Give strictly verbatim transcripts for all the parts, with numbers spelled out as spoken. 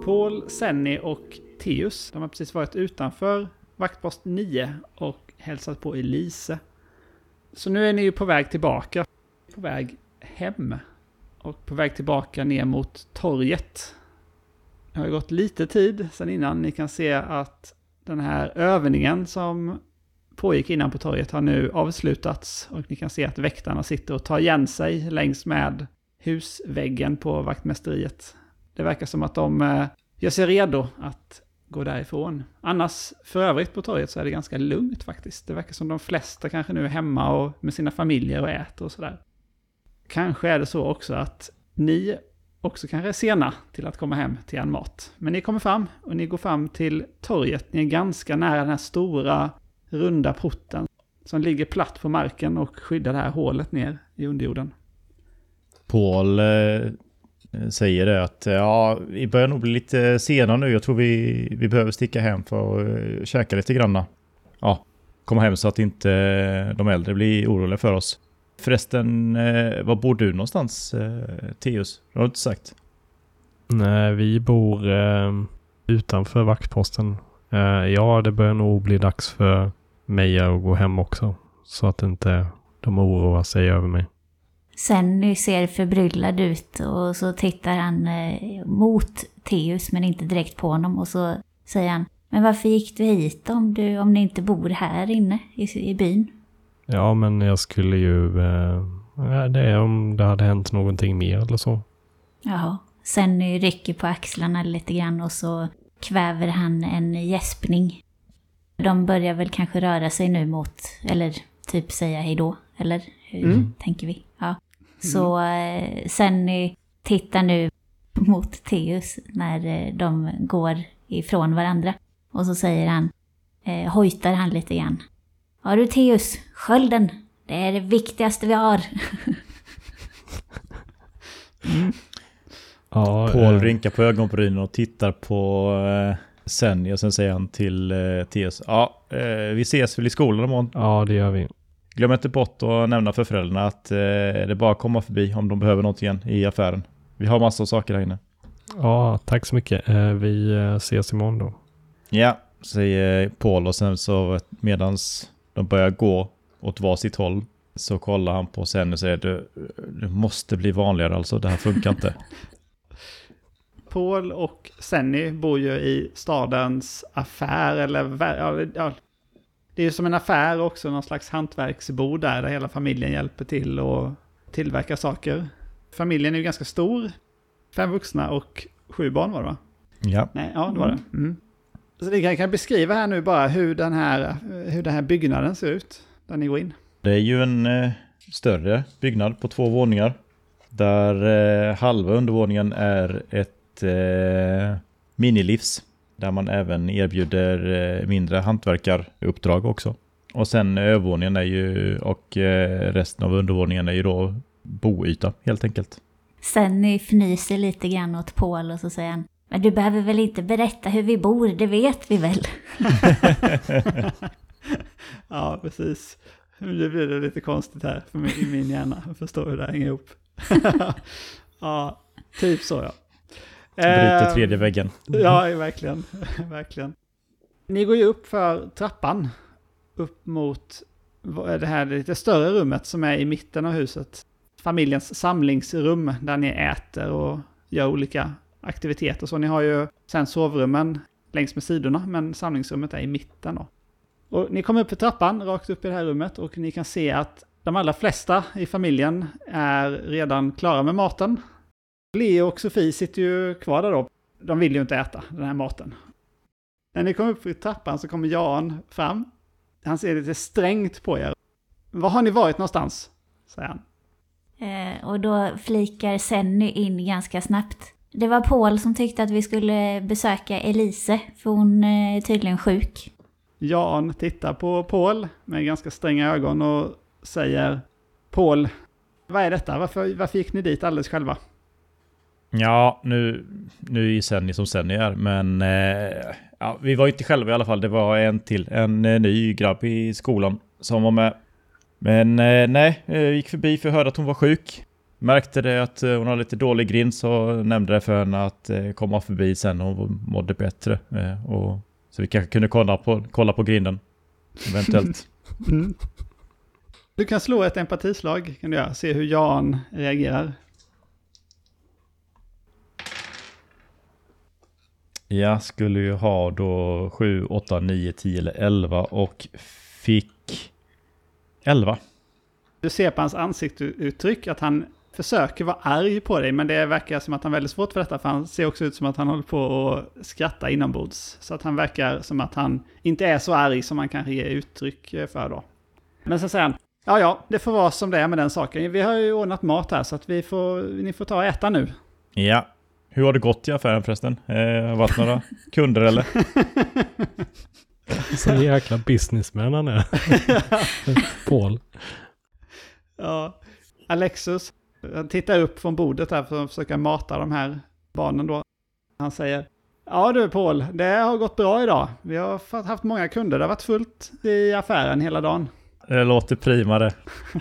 Paul, Senny och Theus, de har precis varit utanför vaktpost nio och hälsat på Elise. Så nu är ni ju på väg tillbaka. På väg hem. Och på väg tillbaka ner mot torget. Det har gått lite tid sedan innan. Ni kan se att den här övningen som pågick innan på torget har nu avslutats. Och ni kan se att väktarna sitter och tar igen sig längs med husväggen på vaktmästeriet. Det verkar som att de gör sig redo att gå därifrån. Annars för övrigt på torget så är det ganska lugnt faktiskt. Det verkar som de flesta kanske nu är hemma och med sina familjer och äter och sådär. Kanske är det så också att ni också kanske är sena till att komma hem till en mat. Men ni kommer fram och ni går fram till torget. Ni är ganska nära den här stora runda porten som ligger platt på marken och skyddar det här hålet ner i underjorden. Paul eh, säger det att ja, vi börjar nog bli lite sena nu. Jag tror vi, vi behöver sticka hem för att uh, käka lite granna. Ja, komma hem så att inte de äldre blir oroliga för oss. Förresten, eh, var bor du någonstans, eh, Theus? Det har du inte sagt. Nej, vi bor eh, utanför vaktposten. Eh, ja, det börjar nog bli dags för mig att gå hem också. Så att inte de oroar sig över mig. Senny ser förbryllad ut och så tittar han eh, mot Theus men inte direkt på honom. Och så säger han, men varför gick du hit om, du, om ni inte bor här inne i, i byn? Ja, men jag skulle ju... Eh, det är om det hade hänt någonting mer eller så. Jaha. Senny rycker på axlarna lite grann och så kväver han en gäspning. De börjar väl kanske röra sig nu mot, eller typ säga hejdå, eller hur mm. tänker vi? Ja. Så eh, Senny tittar nu mot Theus när eh, de går ifrån varandra. Och så säger han, eh, hojtar han lite grann. Ja du Theus, skölden, det är det viktigaste vi har. mm. Ja, Paul äh... rinkar på ögonbrynen och tittar på äh, Senny och sen säger han till äh, Theus, ja, äh, vi ses väl i skolan imorgon. Ja, det gör vi. Glöm inte bort att nämna för föräldrarna att äh, det är bara att komma förbi om de behöver något igen i affären. Vi har massor av saker där inne. Ja, tack så mycket. Äh, vi äh, ses imorgon då. Ja, säger Paul och sen så medans de börjar gå åt varsitt håll så kollar han på Senny och säger du, du måste bli vanligare alltså, det här funkar inte. Paul och Senny bor ju i stadens affär eller ja, ja, det är ju som en affär också, någon slags hantverksbord där, där hela familjen hjälper till och tillverkar saker. Familjen är ju ganska stor, fem vuxna och sju barn var det va? Ja. Nej, ja, det var det. Mm. Så det kan jag beskriva här nu bara hur den här, hur den här byggnaden ser ut där ni går in. Det är ju en eh, större byggnad på två våningar. Där eh, halva undervåningen är ett eh, minilivs. Där man även erbjuder eh, mindre hantverkaruppdrag också. Och sen övervåningen är ju, och eh, resten av undervåningen är ju då boyta helt enkelt. Senny fnyser lite grann åt Paul och så säger han, men du behöver väl inte berätta hur vi bor, det vet vi väl. Ja, precis. Nu blir det lite konstigt här för mig, i min hjärna. Jag förstår hur det hänger ihop. Ja, typ så ja. Bryter tredje väggen. Ja, verkligen. verkligen. Ni går ju upp för trappan. Upp mot det här lite större rummet som är i mitten av huset. Familjens samlingsrum där ni äter och gör olika aktiviteter. Så ni har ju sen sovrummen längs med sidorna, men samlingsrummet är i mitten då. Och ni kommer upp för trappan, rakt upp i det här rummet, och ni kan se att de allra flesta i familjen är redan klara med maten. Leo och Sofie sitter ju kvar där då. De vill ju inte äta den här maten. När ni kommer upp för trappan så kommer Jan fram. Han ser lite strängt på er. Var har ni varit någonstans? Säger han. Eh, och då flikar Senny in ganska snabbt. Det var Paul som tyckte att vi skulle besöka Elise, för hon är tydligen sjuk. Jan tittar på Paul med ganska stränga ögon och säger, Paul, vad är detta? Varför, varför gick ni dit alldeles själva? Ja, nu, nu är Senny som Senny är, men eh, ja, vi var inte själva i alla fall. Det var en till, en eh, ny grabb i skolan som var med. Men eh, nej, vi gick förbi för att höra att hon var sjuk. Märkte det att hon har lite dålig grind, så nämnde det för henne att komma förbi sen och hon mådde bättre. Och, så vi kanske kunde kolla på, kolla på grinden eventuellt. Mm. Du kan slå ett empatislag, kan du göra. Se hur Jan reagerar. Jag skulle ju ha då sju, åtta, nio, tio eller elva och fick elva. Du ser på hans ansiktsuttryck att han försöker vara arg på dig, men det verkar som att han har väldigt svårt för detta, för han ser också ut som att han håller på att skratta inombords. Så att han verkar som att han inte är så arg som man kanske ger uttryck för då. Men så säger han, ja ja, det får vara som det är med den saken. Vi har ju ordnat mat här så att vi får, ni får ta och äta nu. Ja, hur har det gått i affären förresten? Eh, har det varit några kunder eller? Så jäkla businessman han är. Paul. Ja, Alexus, han tittar upp från bordet här för att försöka mata de här barnen då. Han säger, ja du Paul, det har gått bra idag. Vi har haft många kunder, det har varit fullt i affären hela dagen. Det låter prima det.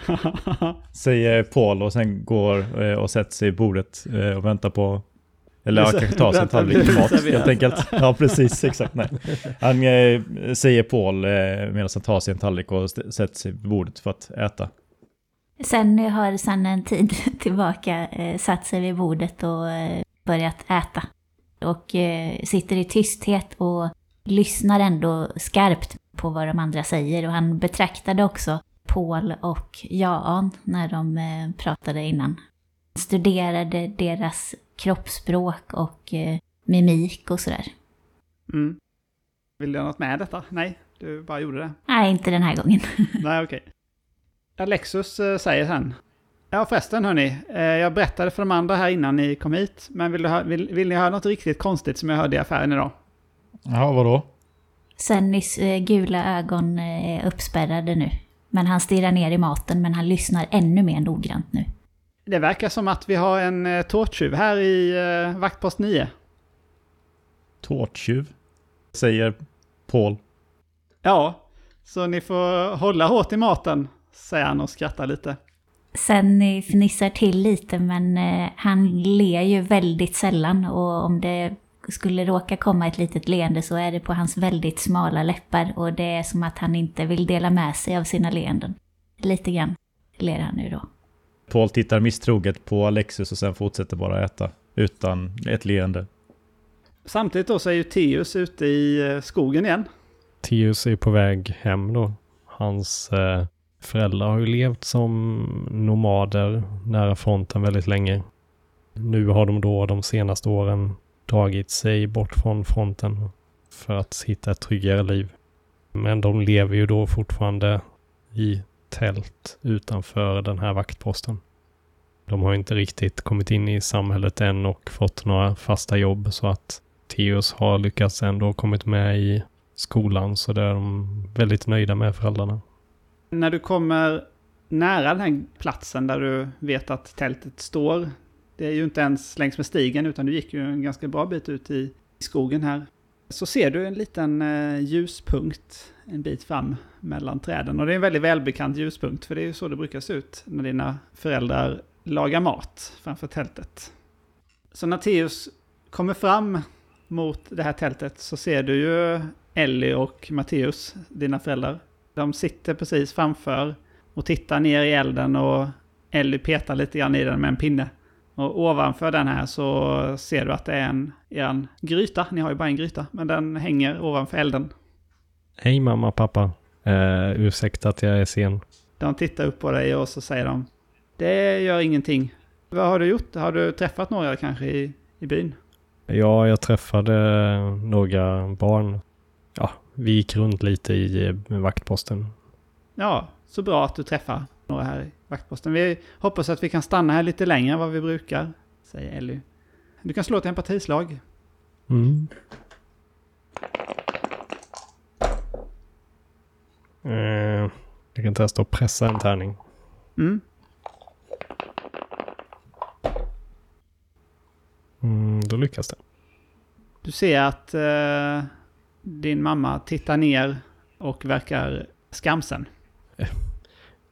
Säger Paul och sen går och sätter sig i bordet och väntar på, eller jag kanske tar sig en tallrik mat helt enkelt. Ja precis, exakt. Nej. Han eh, säger Paul eh, medan han tar sig en tallrik och st- sätter sig i bordet för att äta. Sen har Sanna en tid tillbaka eh, satt sig vid bordet och eh, börjat äta. Och eh, sitter i tysthet och lyssnar ändå skarpt på vad de andra säger. Och han betraktade också Paul och Jan när de eh, pratade innan. Studerade deras kroppsspråk och eh, mimik och sådär. Mm. Vill du ha något med detta? Nej, du bara gjorde det. Nej, inte den här gången. Nej, okej. Alexus eh, säger sen. Ja förresten hörni, eh, jag berättade för de andra här innan ni kom hit. Men vill, du ha, vill, vill ni höra något riktigt konstigt som jag hörde i affären idag? Ja, vadå? Sennys eh, gula ögon eh, är uppspärrade nu. Men han stirrar ner i maten, men han lyssnar ännu mer noggrant nu. Det verkar som att vi har en eh, tårttjuv här i eh, vaktpost nio. Tårttjuv? Säger Paul. Ja, så ni får hålla hårt i maten, säger han och skrattar lite. Senny fnissar till lite, men eh, han ler ju väldigt sällan. Och om det skulle råka komma ett litet leende så är det på hans väldigt smala läppar. Och det är som att han inte vill dela med sig av sina leenden. Lite grann ler han nu då. Paul tittar misstroget på Alexus och sen fortsätter bara äta utan ett leende. Samtidigt då så är ju Theus ute i skogen igen. Theus är på väg hem då. Hans eh, föräldrar har ju levt som nomader nära fronten väldigt länge. Nu har de då de senaste åren dragit sig bort från fronten för att hitta ett tryggare liv. Men de lever ju då fortfarande i tält utanför den här vaktposten. De har inte riktigt kommit in i samhället än och fått några fasta jobb, så att Theus har lyckats ändå kommit med i skolan, så det är de väldigt nöjda med föräldrarna. När du kommer nära den här platsen där du vet att tältet står, det är ju inte ens längs med stigen utan du gick ju en ganska bra bit ut i skogen här, så ser du en liten eh, ljuspunkt en bit fram mellan träden. Och det är en väldigt välbekant ljuspunkt, för det är ju så det brukar se ut när dina föräldrar lagar mat framför tältet. Så när Theus kommer fram mot det här tältet så ser du ju Ellie och Matteus, dina föräldrar. De sitter precis framför och tittar ner i elden, och Ellie petar lite grann i den med en pinne. Och ovanför den här så ser du att det är en, en gryta. Ni har ju bara en gryta, men den hänger ovanför elden. Hej mamma, pappa. Uh, ursäkta att jag är sen. De tittar upp på dig och så säger de, det gör ingenting. Vad har du gjort? Har du träffat några kanske i, i byn? Ja, jag träffade några barn. Ja, vi gick runt lite i vaktposten. Ja, så bra att du träffar några här i vaktposten. Vi hoppas att vi kan stanna här lite längre än vad vi brukar, säger Ellie. Du kan slå ett empatislag. Mm. Uh, jag kan testa att pressa en tärning. Mm. Mm, då lyckas det. Du ser att uh, din mamma tittar ner och verkar skamsen.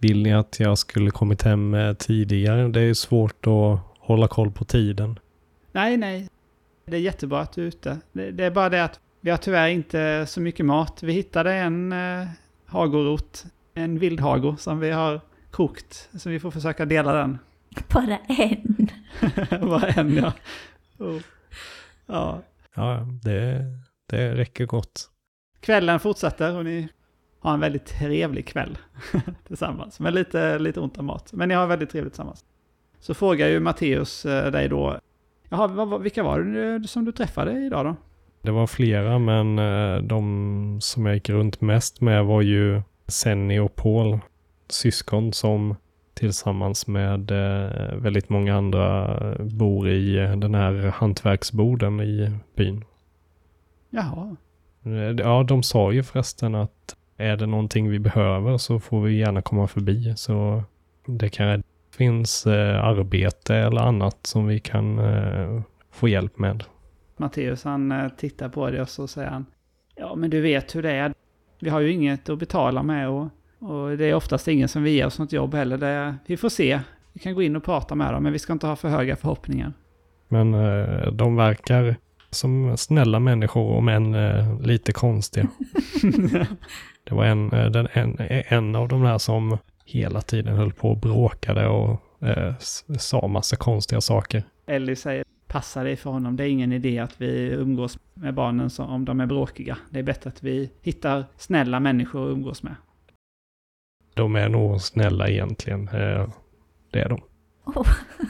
Vill ni att jag skulle kommit hem tidigare? Det är svårt att hålla koll på tiden. Nej, nej. Det är jättebra att du är ute. Det, det är bara det att vi har tyvärr inte så mycket mat. Vi hittade en eh, hagorot, en vildhagor som vi har kokt. Så vi får försöka dela den. Bara en? Bara en, ja. Oh. Ja. Ja, det, det räcker gott. Kvällen fortsätter och ni har en väldigt trevlig kväll tillsammans. Med lite, lite ont om mat. Men ni har väldigt trevligt tillsammans. Så frågar ju Matteus eh, dig då. Jaha, vad, vilka var det som du träffade idag då? Det var flera, men de som jag gick runt mest med var ju Senny och Paul, syskon som tillsammans med väldigt många andra bor i den här hantverksboden i byn. Jaha. Ja, de sa ju förresten att är det någonting vi behöver så får vi gärna komma förbi. Så det kan finns arbete eller annat som vi kan få hjälp med. Matteus han tittar på det och så säger han, ja men du vet hur det är. Vi har ju inget att betala med och, och det är oftast ingen som vill ge oss något jobb heller. Det, vi får se, vi kan gå in och prata med dem men vi ska inte ha för höga förhoppningar. Men eh, de verkar som snälla människor om än eh, lite konstiga. Det var en, den, en, en av de där som hela tiden höll på och bråkade och eh, sa massa konstiga saker. Ellie säger, passa dig för honom. Det är ingen idé att vi umgås med barnen som, om de är bråkiga. Det är bättre att vi hittar snälla människor att umgås med. De är nog snälla egentligen. Eh, det är de. Oh.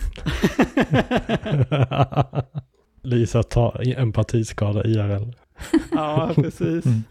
Lisa tar empatiskada I R L. Ja, precis. Mm.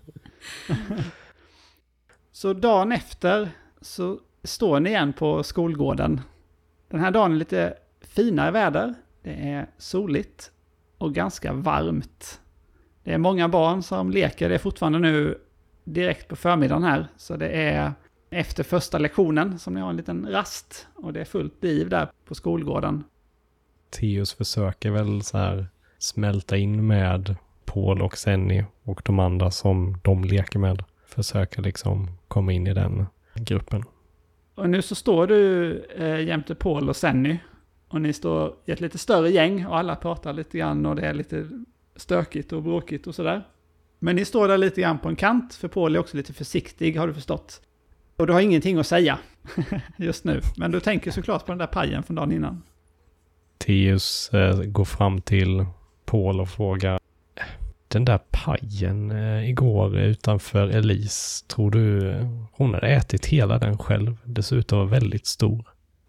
Så dagen efter så står ni igen på skolgården. Den här dagen är lite finare väder. Det är soligt och ganska varmt. Det är många barn som leker. Det är fortfarande nu direkt på förmiddagen här. Så det är efter första lektionen som ni har en liten rast. Och det är fullt liv där på skolgården. Theus försöker väl så här smälta in med Paul och Senny och de andra som de leker med. Försöker liksom komma in i den gruppen. Och nu så står du eh, jämte Paul och Senny. Och ni står i ett lite större gäng och alla pratar lite grann och det är lite stökigt och bråkigt och sådär. Men ni står där lite grann på en kant för Paul är också lite försiktig, har du förstått. Och du har ingenting att säga just nu. Men du tänker såklart på den där pajen från dagen innan. Theus eh, går fram till Paul och frågar, den där pajen eh, igår utanför Elise, tror du hon hade ätit hela den själv? Dessutom var väldigt stor.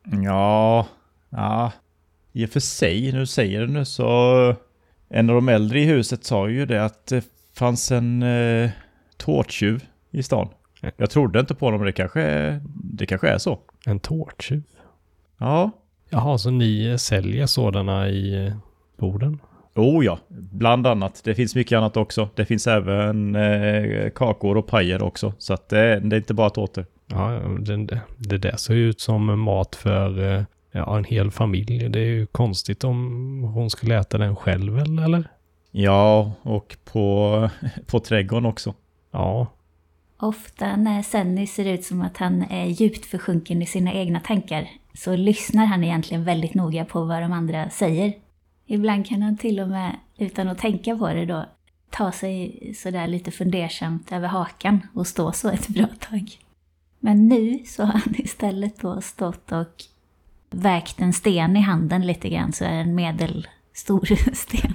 Ja, ja, i och för sig, nu säger du nu så en av de äldre i huset sa ju det att det fanns en eh, tårttjuv i stan. Jag trodde inte på dem, det kanske, det kanske är så. En tårttjuv? Ja. Jaha, så ni säljer sådana i boden? Oh ja, bland annat. Det finns mycket annat också. Det finns även eh, kakor och pajer också. Så att det, det är inte bara tårtor. Ja, det, det där ser ju ut som mat för eh, ja, en hel familj. Det är ju konstigt om hon skulle äta den själv, eller? Ja, och på, på trädgården också. Ja. Ofta när Senny ser ut som att han är djupt försjunken i sina egna tankar så lyssnar han egentligen väldigt noga på vad de andra säger. Ibland kan han till och med, utan att tänka på det då, ta sig sådär lite fundersamt över hakan och stå så ett bra tag. Men nu så har han istället då stått och vägt en sten i handen lite grann, så är det en medelstor sten.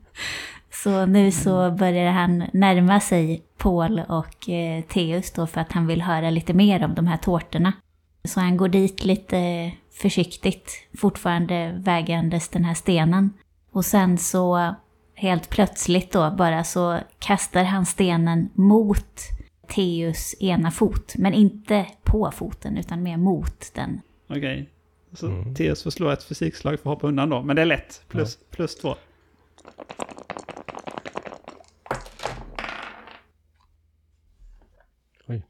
Så nu så börjar han närma sig Paul och eh, Theus då för att han vill höra lite mer om de här tårtorna. Så han går dit lite försiktigt, fortfarande vägandes den här stenen. Och sen så helt plötsligt då bara så kastar han stenen mot Theus ena fot. Men inte på foten utan mer mot den. Okej, okay. Så mm. Theus får slå ett fysikslag för att hoppa undan då. Men det är lätt, plus, ja. plus två. Oj.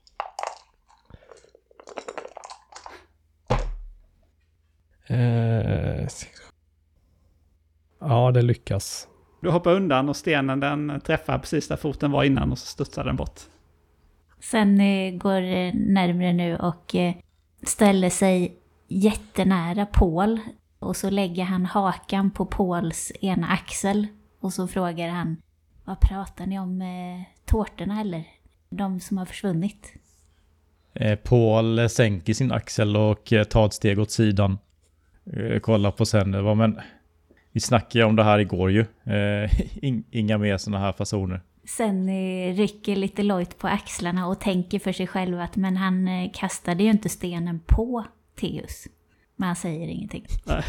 Eh, ja, det lyckas. Du hoppar undan och stenen den träffar precis där foten var innan och så studsar den bort. Sen eh, går närmare nu och eh, ställer sig jättenära Paul och så lägger han hakan på Pauls ena axel och så frågar han, vad pratar ni om, eh, tårtorna eller? De som har försvunnit. Eh, Paul sänker sin axel och eh, tar ett steg åt sidan. Eh, kollar på sen, det var, men vi snackade om det här igår ju. Eh, inga mer såna här fasoner. Sen eh, rycker lite lojt på axlarna och tänker för sig själv att men han eh, kastade ju inte stenen på Theus. Men han säger ingenting.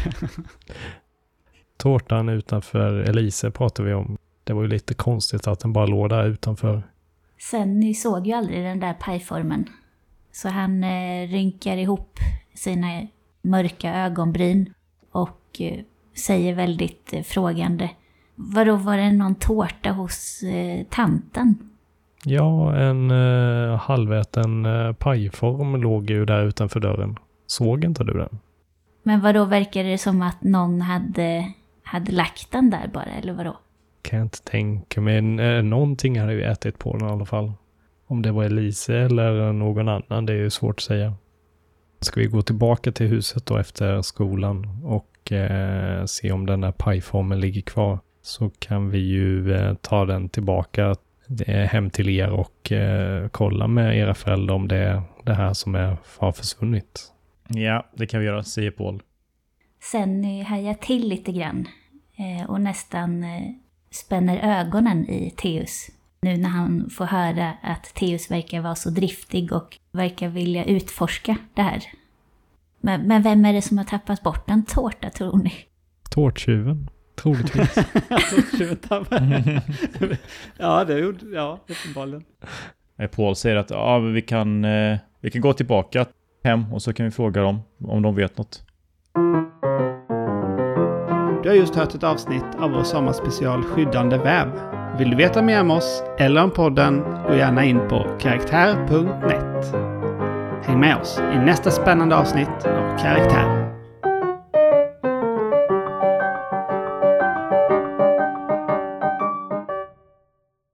Tårtan utanför Elise pratar vi om. Det var ju lite konstigt att den bara låg där utanför. Sen ni såg ju aldrig den där pajformen. Så han eh, rynkar ihop sina mörka ögonbryn och eh, säger väldigt eh, frågande. Vadå, var det någon tårta hos eh, tanten? Ja, en eh, halväten eh, pajform låg ju där utanför dörren. Såg inte du den? Men vadå, verkar det som att någon hade, hade lagt den där bara, eller vadå? Kan jag inte tänka mig. Eh, någonting hade ju ätit på den i alla fall. Om det var Elise eller någon annan, det är ju svårt att säga. Ska vi gå tillbaka till huset då efter skolan och eh, se om den här pajformen ligger kvar, så kan vi ju eh, ta den tillbaka eh, hem till er och eh, kolla med era föräldrar om det är det här som är har försvunnit. Ja, det kan vi göra, säger Paul. Sen eh, hajar jag till lite grann eh, och nästan eh, spänner ögonen i Theus. Nu när han får höra att Theus verkar vara så driftig och verkar vilja utforska det här. Men, men vem är det som har tappat bort en tårta, tror ni? Tårttjuven, troligtvis. Tårttjuven tappade. Ja, det gjorde ja, uppenbarligen. Paul säger att ja, vi, kan, eh, vi kan gå tillbaka hem och så kan vi fråga dem om de vet något. Du har just hört ett avsnitt av vår sommarspecial Skyddande väv. Vill du veta mer om oss eller om podden, gå gärna in på karaktär punkt net. Häng med oss i nästa spännande avsnitt av Karaktär.